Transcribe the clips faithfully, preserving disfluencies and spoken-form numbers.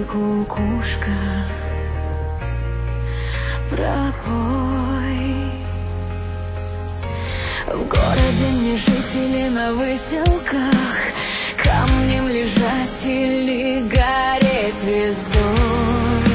ты, кукушка, пропой. В городе мне жить или на выселках, камнем лежать или гореть звездой.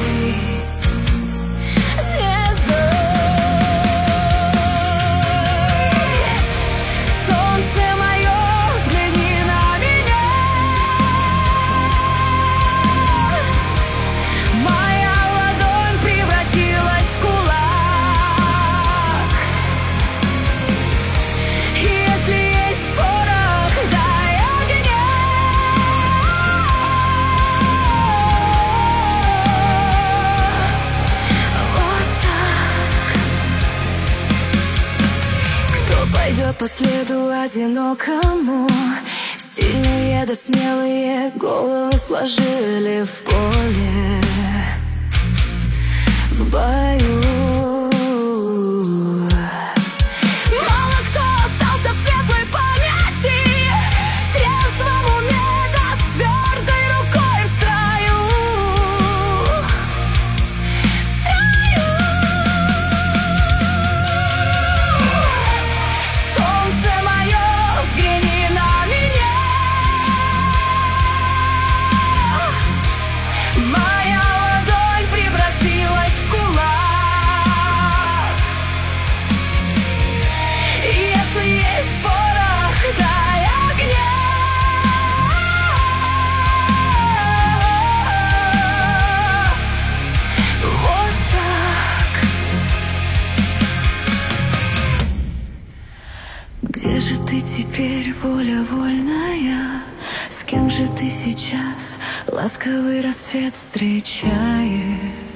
Пойдет по следу одинокому, сильные да смелые головы сложили в поле, в бою. Мало кто остался в светлой памяти, в трезвом уме да с твердой рукой в строю. В строю. Солнце мое, взгляни на меня. Моя ладонь превратилась в кулак. Если есть порох, дай огня. Вот так. Где же ты теперь, воля вольная? С кем же ты сейчас ласковый рассвет встречаешь?